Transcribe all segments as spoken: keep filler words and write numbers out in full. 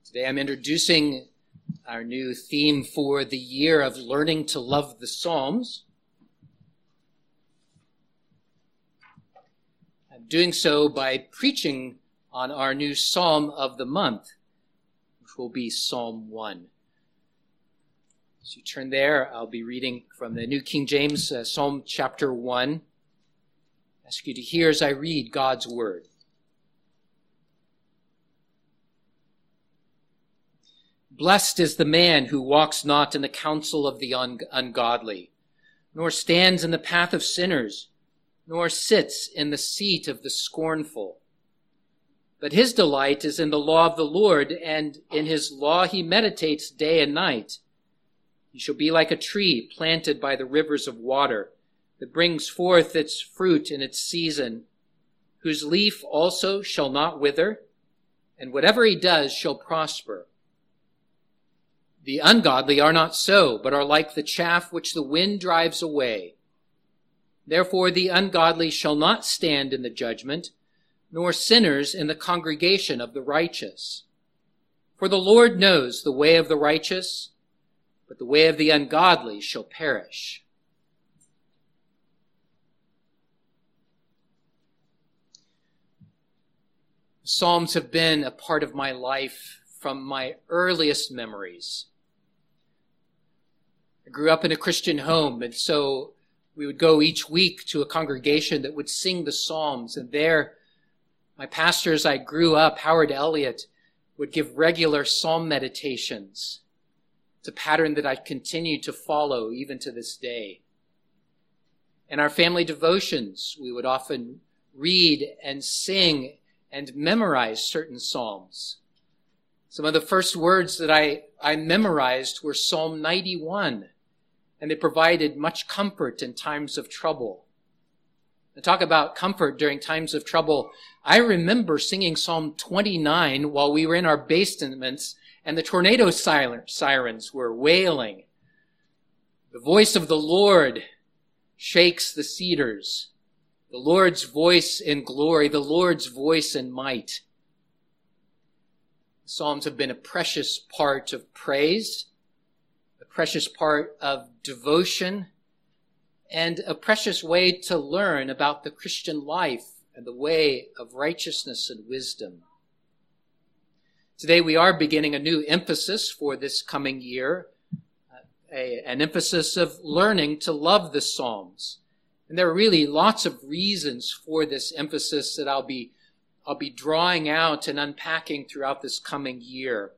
Today I'm introducing our new theme for the year of learning to love the Psalms. I'm doing so by preaching on our new Psalm of the month, which will be Psalm one. As you turn there, I'll be reading from the New King James, uh, Psalm chapter one. I ask you to hear as I read God's word. Blessed is the man who walks not in the counsel of the un- ungodly, nor stands in the path of sinners, nor sits in the seat of the scornful. But his delight is in the law of the Lord, and in his law he meditates day and night. He shall be like a tree planted by the rivers of water, that brings forth its fruit in its season, whose leaf also shall not wither, and whatever he does shall prosper. The ungodly are not so, but are like the chaff which the wind drives away. Therefore the ungodly shall not stand in the judgment, nor sinners in the congregation of the righteous. For the Lord knows the way of the righteous, but the way of the ungodly shall perish. The Psalms have been a part of my life from my earliest memories. I grew up in a Christian home, and so we would go each week to a congregation that would sing the Psalms, and there my pastor, as I grew up, Howard Elliott, would give regular psalm meditations. It's a pattern that I continue to follow even to this day. In our family devotions, we would often read and sing and memorize certain psalms. Some of the first words that I, I memorized were Psalm ninety-one, and they provided much comfort in times of trouble. And talk about comfort during times of trouble. I remember singing Psalm twenty-nine while we were in our basements and the tornado sirens were wailing. The voice of the Lord shakes the cedars. The Lord's voice in glory, the Lord's voice in might. The Psalms have been a precious part of praise, a precious part of devotion, and a precious way to learn about the Christian life and the way of righteousness and wisdom. Today we are beginning a new emphasis for this coming year, a, an emphasis of learning to love the Psalms. And there are really lots of reasons for this emphasis that I'll be I'll be drawing out and unpacking throughout this coming year.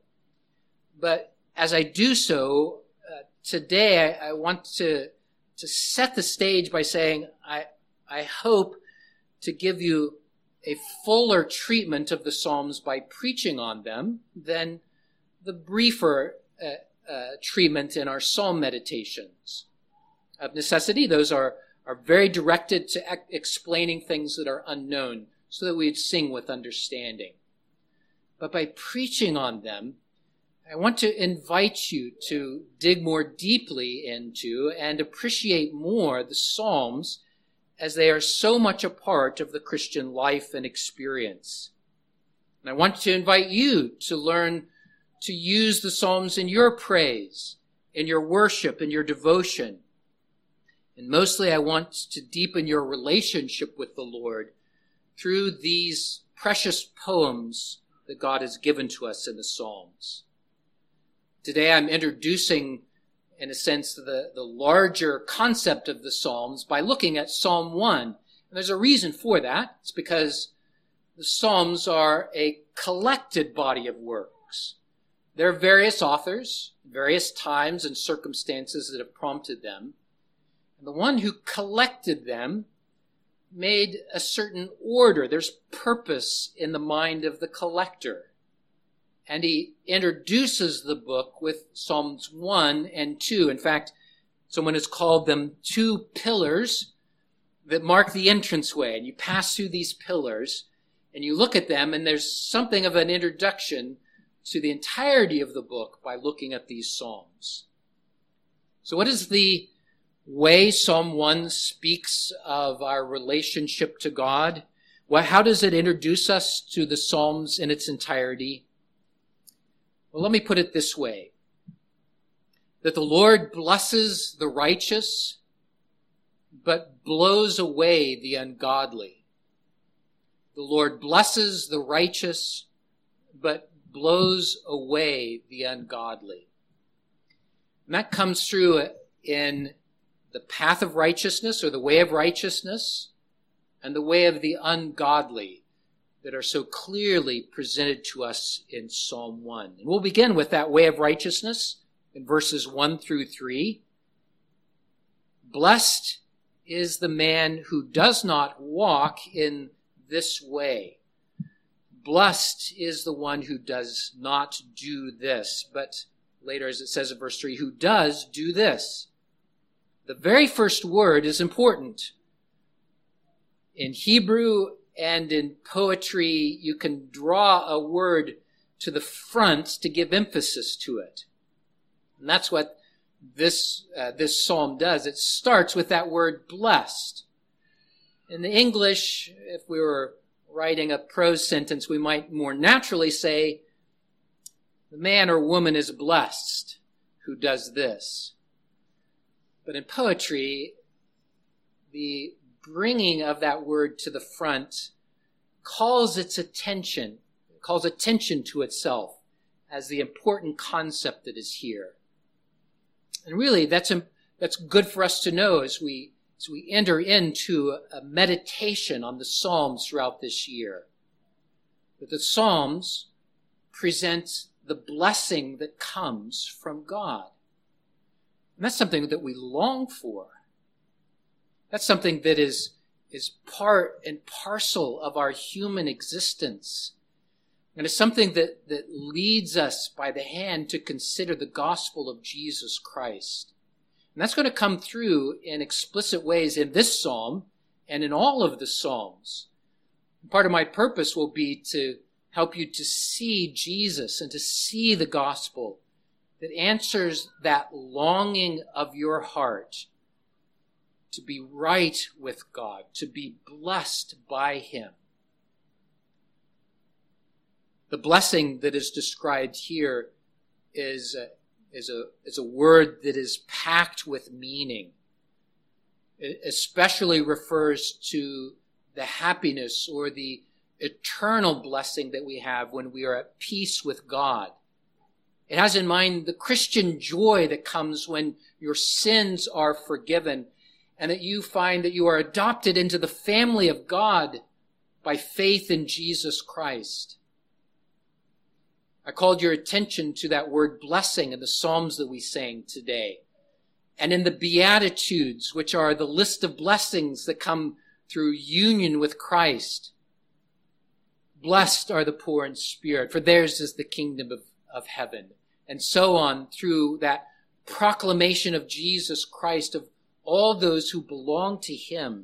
But as I do so, uh, today I, I want to, to set the stage by saying I, I hope to give you a fuller treatment of the Psalms by preaching on them than the briefer uh, uh, treatment in our Psalm meditations. Of necessity, those are, are very directed to ex- explaining things that are unknown, so that we'd sing with understanding. But by preaching on them, I want to invite you to dig more deeply into and appreciate more the Psalms, as they are so much a part of the Christian life and experience. And I want to invite you to learn to use the Psalms in your praise, in your worship, in your devotion. And mostly I want to deepen your relationship with the Lord through these precious poems that God has given to us in the Psalms. Today I'm introducing, in a sense, the, the larger concept of the Psalms by looking at Psalm one. And there's a reason for that. It's because the Psalms are a collected body of works. There are various authors, various times and circumstances that have prompted them. And the one who collected them made a certain order. There's purpose in the mind of the collector. And he introduces the book with Psalms one and two. In fact, someone has called them two pillars that mark the entranceway. And you pass through these pillars and you look at them, and there's something of an introduction to the entirety of the book by looking at these Psalms. So what is the way Psalm one speaks of our relationship to God? Well, how does it introduce us to the Psalms in its entirety? Well, let me put it this way, that the Lord blesses the righteous, but blows away the ungodly. The Lord blesses the righteous, but blows away the ungodly. And that comes through in the path of righteousness, or the way of righteousness, and the way of the ungodly that are so clearly presented to us in Psalm one. And we'll begin with that way of righteousness in verses one through three. Blessed is the man who does not walk in this way. Blessed is the one who does not do this. But later, as it says in verse three, who does do this. The very first word is important. In Hebrew and in poetry, you can draw a word to the front to give emphasis to it. And that's what this uh, this psalm does. It starts with that word blessed. In the English, if we were writing a prose sentence, we might more naturally say, the man or woman is blessed who does this. But in poetry, the bringing of that word to the front calls its attention, calls attention to itself as the important concept that is here. And really, that's a, that's good for us to know as we as we enter into a meditation on the Psalms throughout this year. That the Psalms present the blessing that comes from God. And that's something that we long for. That's something that is, is part and parcel of our human existence. And it's something that, that leads us by the hand to consider the gospel of Jesus Christ. And that's going to come through in explicit ways in this psalm and in all of the Psalms. Part of my purpose will be to help you to see Jesus and to see the gospel that answers that longing of your heart to be right with God, to be blessed by Him. The blessing that is described here is a, is a, is a word that is packed with meaning. It especially refers to the happiness or the eternal blessing that we have when we are at peace with God. It has in mind the Christian joy that comes when your sins are forgiven and that you find that you are adopted into the family of God by faith in Jesus Christ. I called your attention to that word blessing in the Psalms that we sang today. And in the Beatitudes, which are the list of blessings that come through union with Christ. Blessed are the poor in spirit, for theirs is the kingdom of, of heaven. And so on through that proclamation of Jesus Christ, of all those who belong to Him.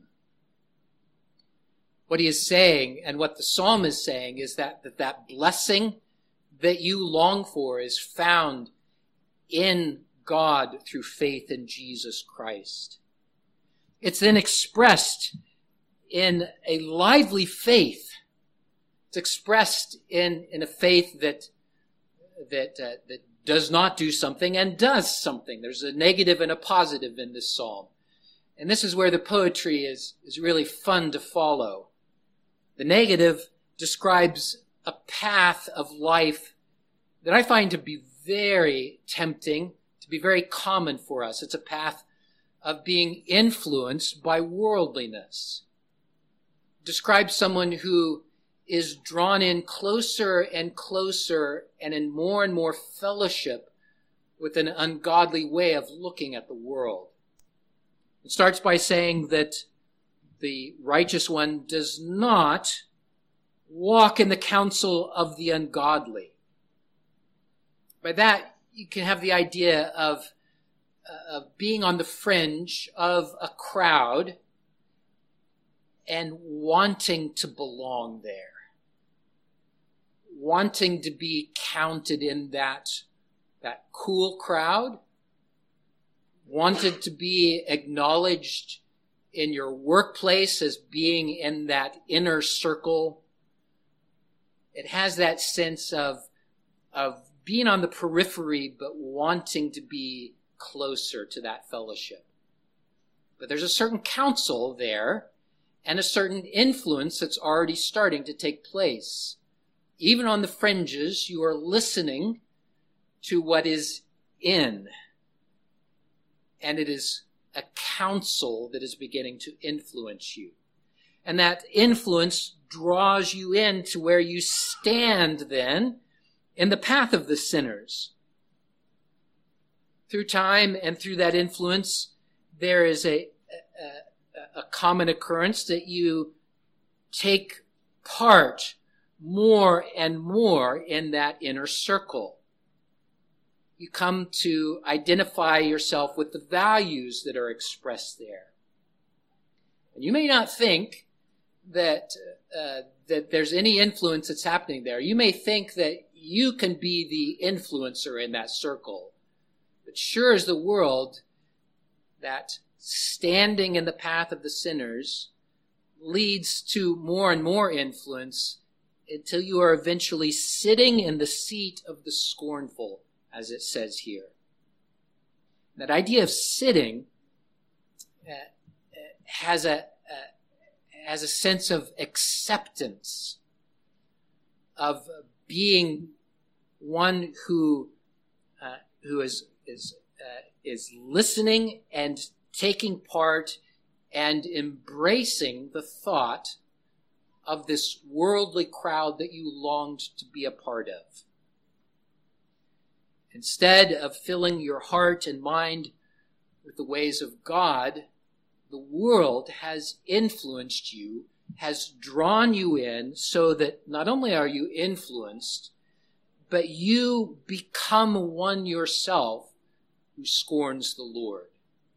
What he is saying, and what the psalm is saying, is that that, that blessing that you long for is found in God through faith in Jesus Christ. It's then expressed in a lively faith. It's expressed in, in a faith that that uh, that does not do something and does something. There's a negative and a positive in this psalm. And this is where the poetry is, is really fun to follow. The negative describes a path of life that I find to be very tempting, to be very common for us. It's a path of being influenced by worldliness. It describes someone who is drawn in closer and closer and in more and more fellowship with an ungodly way of looking at the world. It starts by saying that the righteous one does not walk in the counsel of the ungodly. By that, you can have the idea of, uh, of being on the fringe of a crowd and wanting to belong there. Wanting to be counted in that, that cool crowd. Wanted to be acknowledged in your workplace as being in that inner circle. It has that sense of, of being on the periphery but wanting to be closer to that fellowship. But there's a certain counsel there and a certain influence that's already starting to take place. Even on the fringes, you are listening to what is in. And it is a counsel that is beginning to influence you. And that influence draws you into where you stand then in the path of the sinners. Through time and through that influence, there is a, a, a common occurrence that you take part more and more in that inner circle. You come to identify yourself with the values that are expressed there. And you may not think that uh, that there's any influence that's happening there. You may think that you can be the influencer in that circle. But sure as the world, that standing in the path of the sinners leads to more and more influence until you are eventually sitting in the seat of the scornful, as it says here. That idea of sitting uh, has a uh, has a sense of acceptance, of being one who uh, who is is uh, is listening and taking part and embracing the thought of this worldly crowd that you longed to be a part of. Instead of filling your heart and mind with the ways of God, the world has influenced you, has drawn you in so that not only are you influenced, but you become one yourself who scorns the Lord.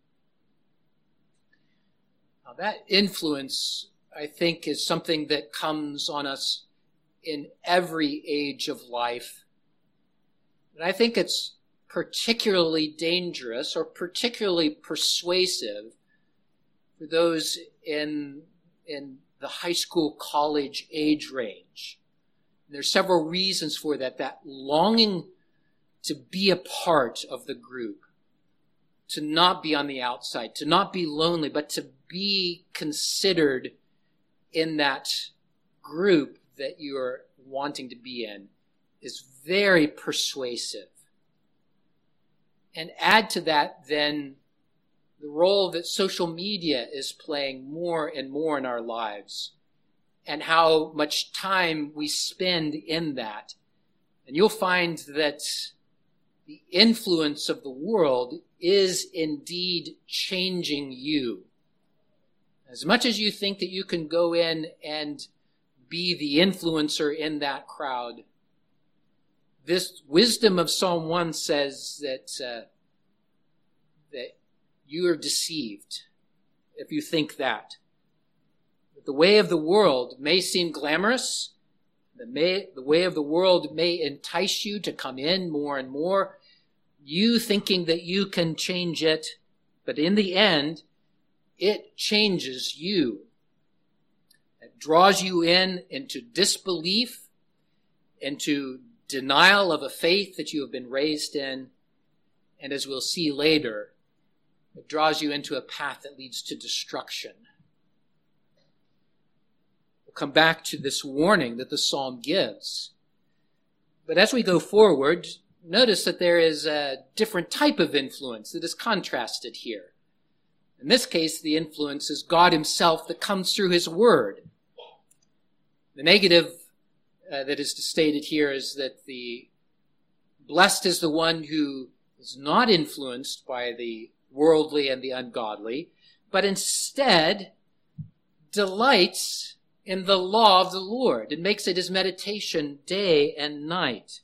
Now that influence, I think, is something that comes on us in every age of life. And I think it's particularly dangerous or particularly persuasive for those in, in the high school, college age range. And there's several reasons for that. That longing to be a part of the group, to not be on the outside, to not be lonely, but to be considered in that group that you're wanting to be in, is very persuasive. And add to that then the role that social media is playing more and more in our lives, and how much time we spend in that. And you'll find that the influence of the world is indeed changing you. As much as you think that you can go in and be the influencer in that crowd, this wisdom of Psalm one says that uh, that you are deceived if you think that. The way of the world may seem glamorous. The, may, the way of the world may entice you to come in more and more, you thinking that you can change it, but in the end, it changes you. It draws you in into disbelief, into denial of a faith that you have been raised in, and as we'll see later, it draws you into a path that leads to destruction. We'll come back to this warning that the psalm gives. But as we go forward, notice that there is a different type of influence that is contrasted here. In this case, the influence is God himself that comes through his word. The negative uh, that is stated here is that the blessed is the one who is not influenced by the worldly and the ungodly, but instead delights in the law of the Lord and makes it his meditation day and night.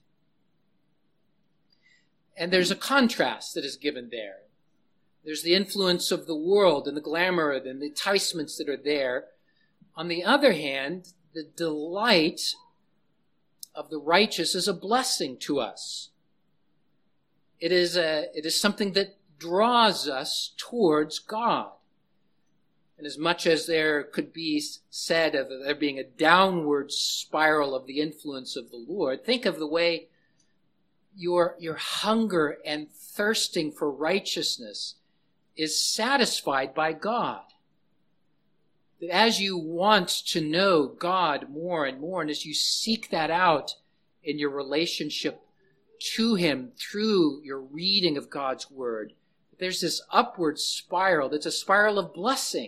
And there's a contrast that is given there. There's the influence of the world and the glamour and the enticements that are there. On the other hand, the delight of the righteous is a blessing to us. It is a, it is something that draws us towards God. And as much as there could be said of there being a downward spiral of the influence of the Lord, think of the way your, your hunger and thirsting for righteousness is satisfied by God. That as you want to know God more and more, and as you seek that out in your relationship to him through your reading of God's word, there's this upward spiral that's a spiral of blessing,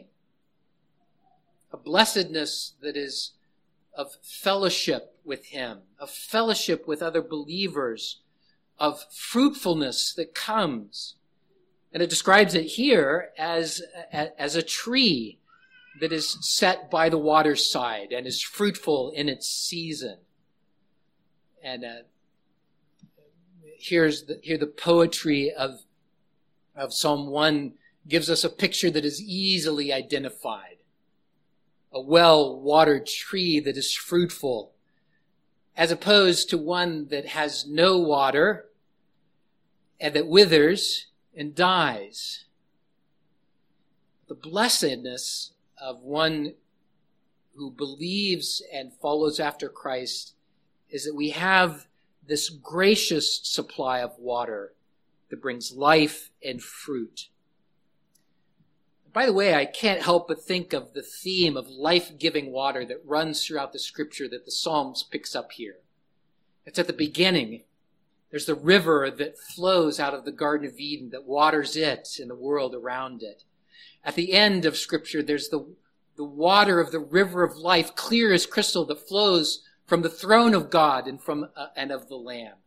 a blessedness that is of fellowship with him, of fellowship with other believers, of fruitfulness that comes. And it describes it here as, as a tree that is set by the waterside and is fruitful in its season. And uh, here's the, here the poetry of, of Psalm one gives us a picture that is easily identified. A well-watered tree that is fruitful, as opposed to one that has no water and that withers and dies. The blessedness of one who believes and follows after Christ is that we have this gracious supply of water that brings life and fruit. By the way, I can't help but think of the theme of life-giving water that runs throughout the scripture that the Psalms picks up here. It's at the beginning. There's the river that flows out of the Garden of Eden that waters it and the world around it. At the end of scripture, there's the, the water of the river of life, clear as crystal, that flows from the throne of God and from uh, and of the Lamb.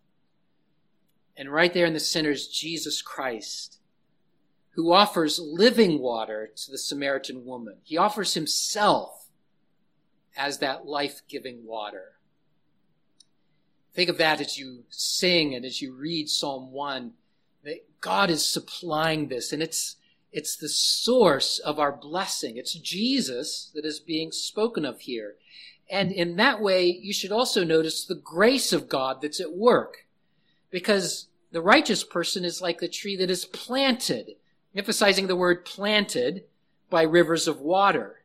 And right there in the center is Jesus Christ, who offers living water to the Samaritan woman. He offers himself as that life-giving water. Think of that as you sing and as you read Psalm one, that God is supplying this, and it's it's the source of our blessing. It's Jesus that is being spoken of here. And in that way, you should also notice the grace of God that's at work, because the righteous person is like the tree that is planted, emphasizing the word planted, by rivers of water.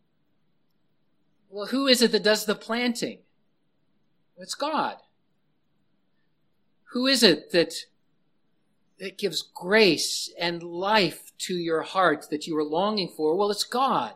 Well, who is it that does the planting? It's God. Who is it that, that gives grace and life to your heart that you are longing for? Well, it's God.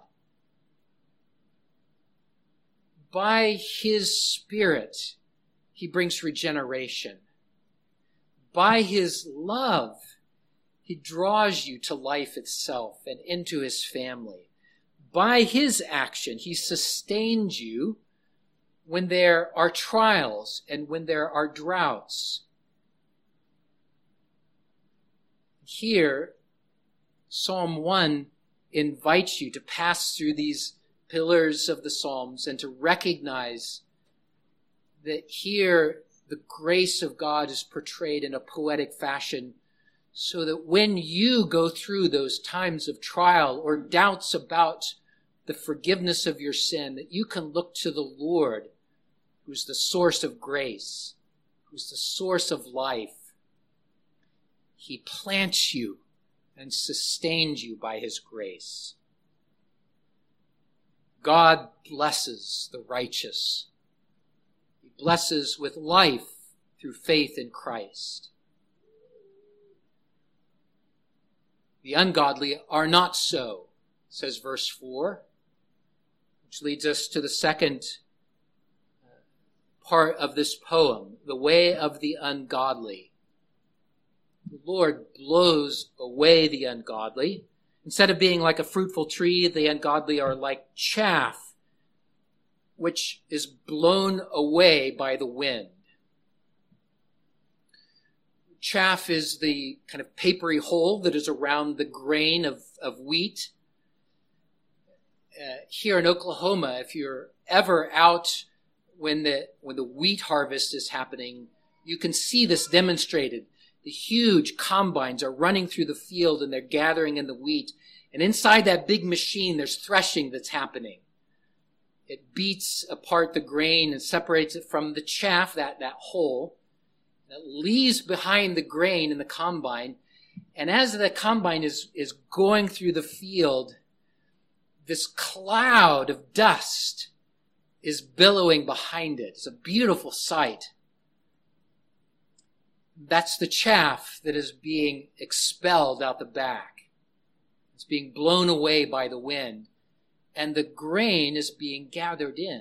By his Spirit, he brings regeneration. By his love, he draws you to life itself and into his family. By his action, he sustains you when there are trials and when there are droughts. Here, Psalm one invites you to pass through these pillars of the Psalms and to recognize that here the grace of God is portrayed in a poetic fashion, so that when you go through those times of trial or doubts about the forgiveness of your sin, that you can look to the Lord, who's the source of grace, who's the source of life. He plants you and sustains you by his grace. God blesses the righteous. He blesses with life through faith in Christ. The ungodly are not so, says verse four, which leads us to the second part of this poem, the way of the ungodly. The Lord blows away the ungodly. Instead of being like a fruitful tree, the ungodly are like chaff, which is blown away by the wind. Chaff is the kind of papery hull that is around the grain of, of wheat. Uh, here in Oklahoma, if you're ever out when the when the wheat harvest is happening, you can see this demonstrated. The huge combines are running through the field and they're gathering in the wheat. And inside that big machine, there's threshing that's happening. It beats apart the grain and separates it from the chaff, that, that hull, that leaves behind the grain in the combine. And as the combine is, is going through the field, this cloud of dust is billowing behind it. It's a beautiful sight. That's the chaff that is being expelled out the back. It's being blown away by the wind, and the grain is being gathered in.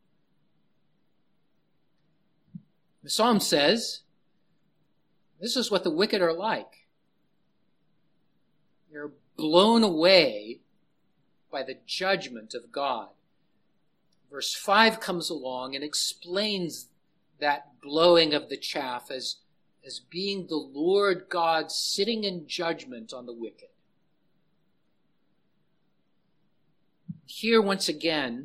The psalm says, this is what the wicked are like. They're blown away by the judgment of God. Verse five comes along and explains that blowing of the chaff as, as being the Lord God sitting in judgment on the wicked. Here, once again,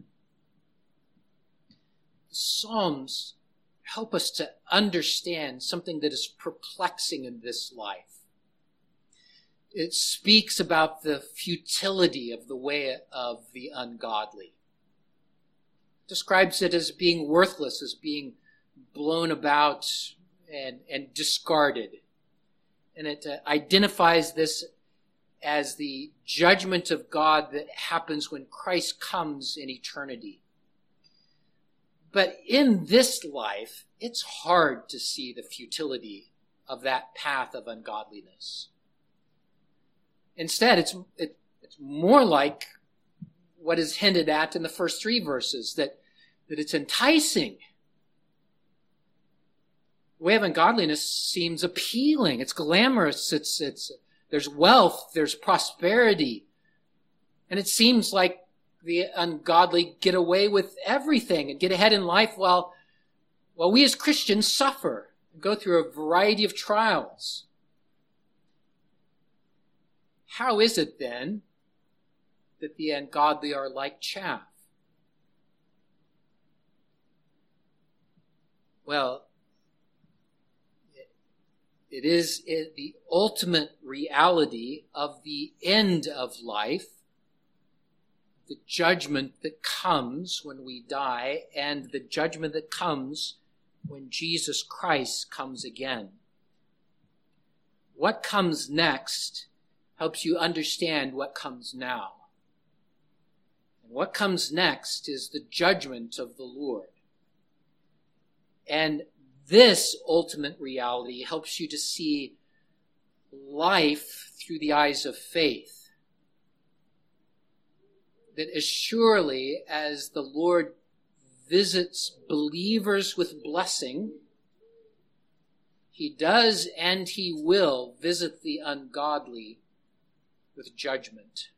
the Psalms help us to understand something that is perplexing in this life. It speaks about the futility of the way of the ungodly. It describes it as being worthless, as being blown about and, and discarded. And it uh, identifies this as the judgment of God that happens when Christ comes in eternity. But in this life, it's hard to see the futility of that path of ungodliness. Instead, it's, it, it's more like what is hinted at in the first three verses, that, that it's enticing. The way of ungodliness seems appealing. It's glamorous. It's, it's, there's wealth. There's prosperity. And it seems like the ungodly get away with everything and get ahead in life while, while we as Christians suffer and go through a variety of trials. How is it then that the ungodly are like chaff? Well, it is the ultimate reality of the end of life, the judgment that comes when we die, and the judgment that comes when Jesus Christ comes again. What comes next helps you understand what comes now. And what comes next is the judgment of the Lord. And this ultimate reality helps you to see life through the eyes of faith. That as surely as the Lord visits believers with blessing, he does and he will visit the ungodly with judgment.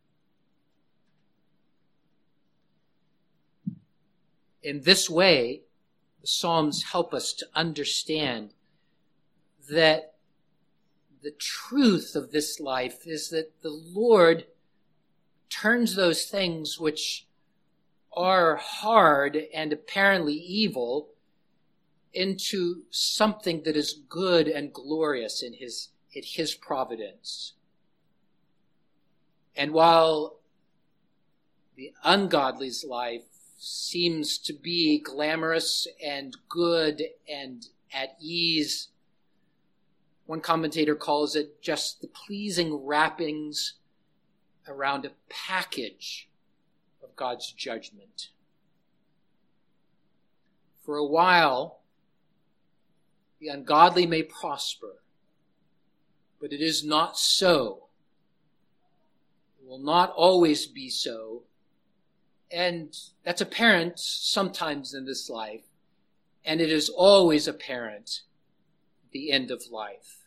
In this way, the Psalms help us to understand that the truth of this life is that the Lord turns those things which are hard and apparently evil into something that is good and glorious in his, in his providence. And while the ungodly's life seems to be glamorous and good and at ease, one commentator calls it just the pleasing wrappings around a package of God's judgment. For a while, the ungodly may prosper, but it is not so. It will not always be so. And that's apparent sometimes in this life, and it is always apparent at the end of life.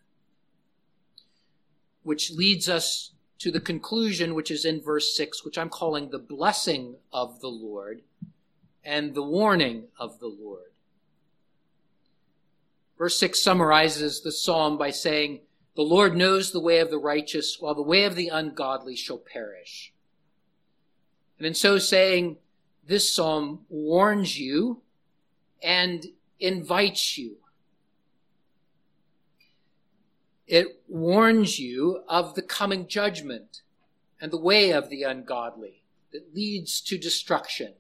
Which leads us to the conclusion, which is in verse six, which I'm calling the blessing of the Lord and the warning of the Lord. Verse six summarizes the psalm by saying, "The Lord knows the way of the righteous, while the way of the ungodly shall perish." And in so saying, this psalm warns you and invites you. It warns you of the coming judgment and the way of the ungodly that leads to destruction.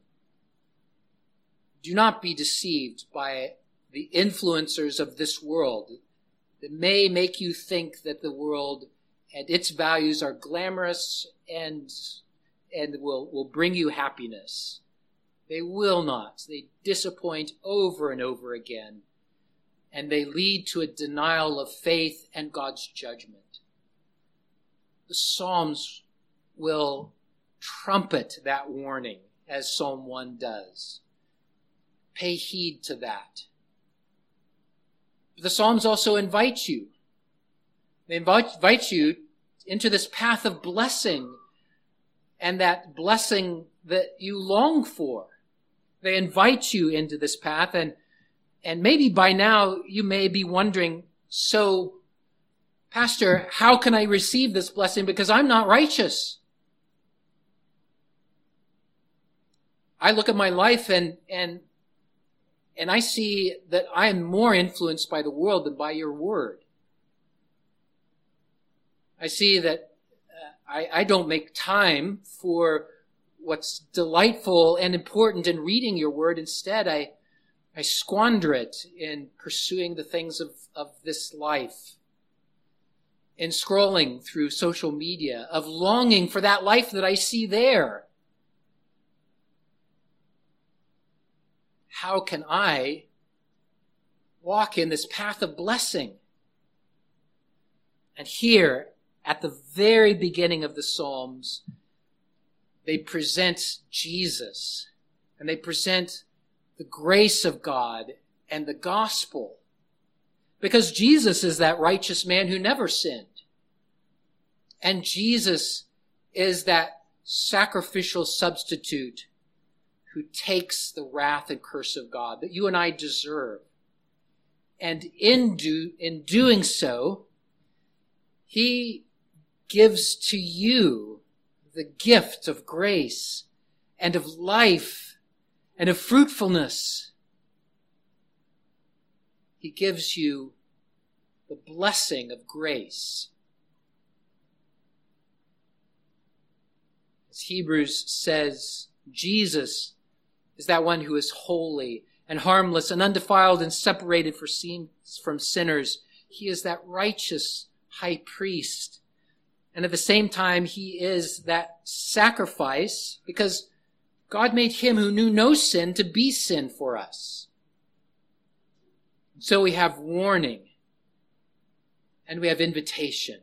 Do not be deceived by the influencers of this world that may make you think that the world and its values are glamorous and and will, will bring you happiness. They will not. They disappoint over and over again. and they lead to a denial of faith and God's judgment. The Psalms will trumpet that warning, as Psalm one does. Pay heed to that. The Psalms also invite you. They invite, invite you into this path of blessing, and that blessing that you long for. They invite you into this path, and, and maybe by now you may be wondering, so, Pastor, how can I receive this blessing because I'm not righteous? I look at my life and, and, and I see that I am more influenced by the world than by your word. I see that uh, I, I don't make time for what's delightful and important in reading your word. Instead, I, I squander it in pursuing the things of, of this life, in scrolling through social media, of longing for that life that I see there. How can I walk in this path of blessing? And here, at the very beginning of the Psalms, they present Jesus, and they present the grace of God and the gospel. Because Jesus is that righteous man who never sinned. And Jesus is that sacrificial substitute who takes the wrath and curse of God that you and I deserve. And in do, in doing so, he gives to you the gift of grace and of life and of fruitfulness. He gives you the blessing of grace. As Hebrews says, Jesus is that one who is holy and harmless and undefiled and separated from sinners. He is that righteous high priest. And at the same time, he is that sacrifice because God made him who knew no sin to be sin for us. So we have warning and we have invitation.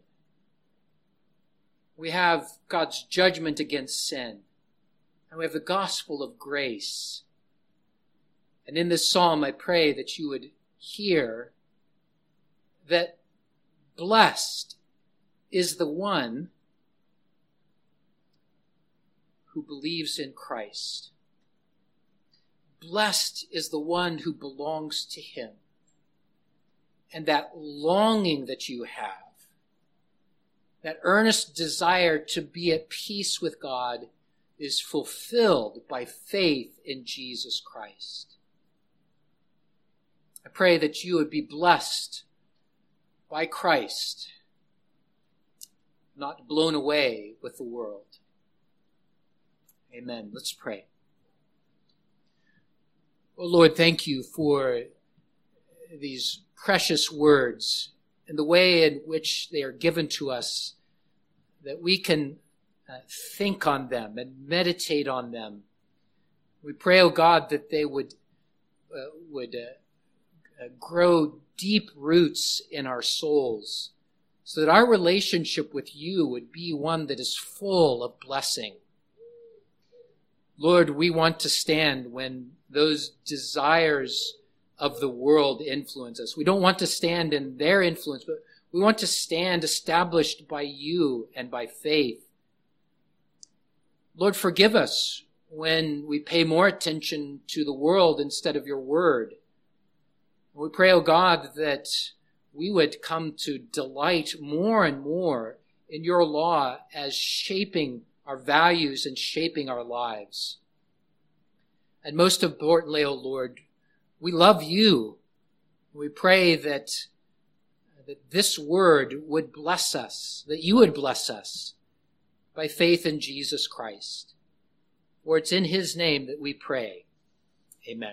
We have God's judgment against sin. And we have the gospel of grace. And in this psalm, I pray that you would hear that blessed is the one who believes in Christ. Blessed is the one who belongs to him. And that longing that you have, that earnest desire to be at peace with God, is fulfilled by faith in Jesus Christ. I pray that you would be blessed by Christ, not blown away with the world. Amen. Let's pray. Oh Lord, thank you for these precious words and the way in which they are given to us, that we can uh, think on them and meditate on them. We pray, oh God, that they would uh, would uh, uh, grow deep roots in our souls, so that our relationship with you would be one that is full of blessing. Lord, we want to stand when those desires of the world influence us. We don't want to stand in their influence, but we want to stand established by you and by faith. Lord, forgive us when we pay more attention to the world instead of your word. We pray, oh God, that we would come to delight more and more in your law as shaping our values and shaping our lives. And most importantly, O Lord, we love you. We pray that, that this word would bless us, that you would bless us by faith in Jesus Christ. For it's in his name that we pray. Amen.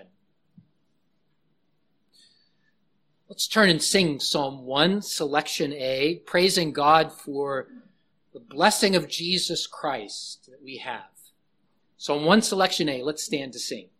Let's turn and sing Psalm one, Selection A, praising God for the blessing of Jesus Christ that we have. Psalm one, Selection A, let's stand to sing.